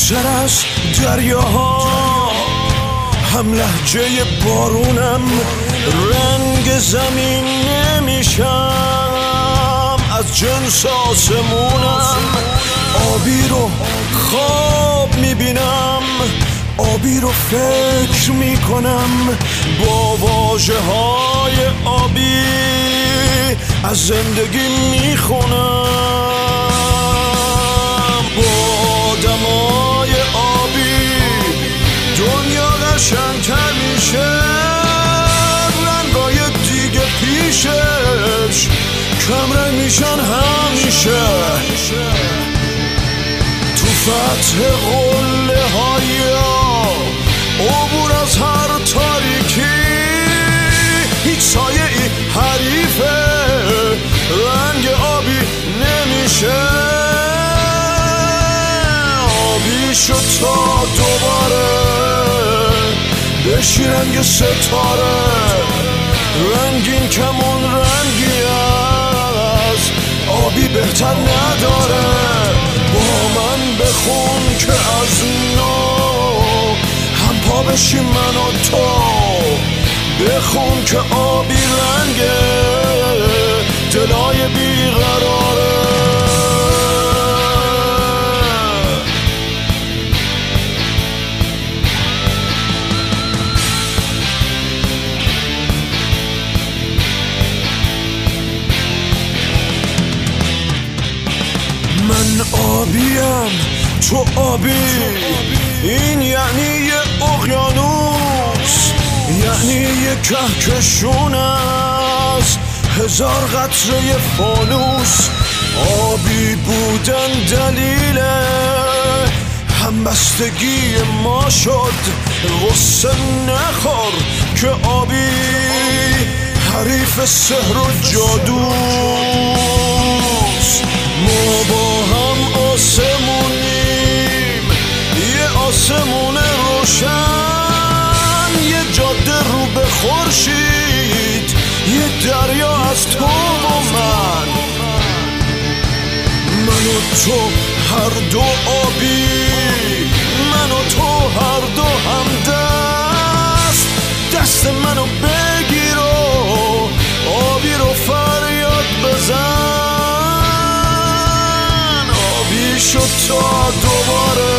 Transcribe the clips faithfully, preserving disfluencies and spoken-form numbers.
زودتر از دریاها، هم لهجه بارونم، رنگ زمین نمیشم، از جنس آسمونم. آبی رو خواب میبینم، آبی رو فکر میکنم، با واژه های آبی از زندگی میخونم. با آدمای آبی دنیا قشنگتر میشه، رنگای دیگه پیشش کمرنگ میشن همیشه. تو فتح قله های عبور از هر تاریکی، هیچ سایه ای حریفه رنگ آبی نمیشه. آبی شد تا دوباره بشی رنگ ستاره، رنگین کمون رنگی از آبی بهتر نداره. با من بخون که از نو هم پا بشیم من و تو، بخون که آبی رنگه دلای بیقراره. من آبیم تو آبی، این یعنی یه اقیانوس، یعنی یه کهکشون از هزار قطره فانوس. آبی بودن دلیل همبستگی ما شد، غصه نخور که آبی حریف سحر و جادوست. ما با هم آسمونیم، یه آسمون روشن، یه جاده رو به خورشید، یه دریا از تو و من. من و تو هر دو آبی، من و تو هر دو همدست، دست منو بگیر و آبی رو فریاد بزن. شد تا دوباره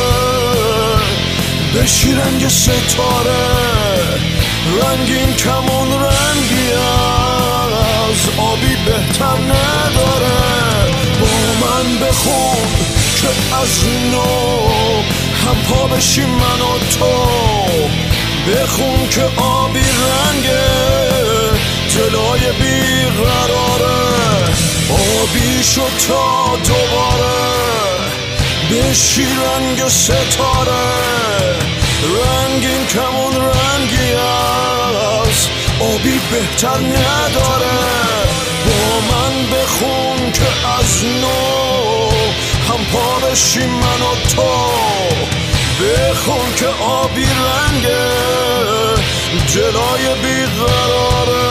بشی رنگ ستاره، رنگین کمون رنگی از آبی بهتر نداره. با من بخون که از نو هم پا بشی من و تو، بخون که آبی رنگه دلای بیقراره. آبی شد تا دوباره بشی رنگ ستاره، رنگین کمون رنگی از آبی بهتر نداره. با من بخون که از نو هم پا بشی من و تو، بخون که آبی رنگه جلای بیقراره.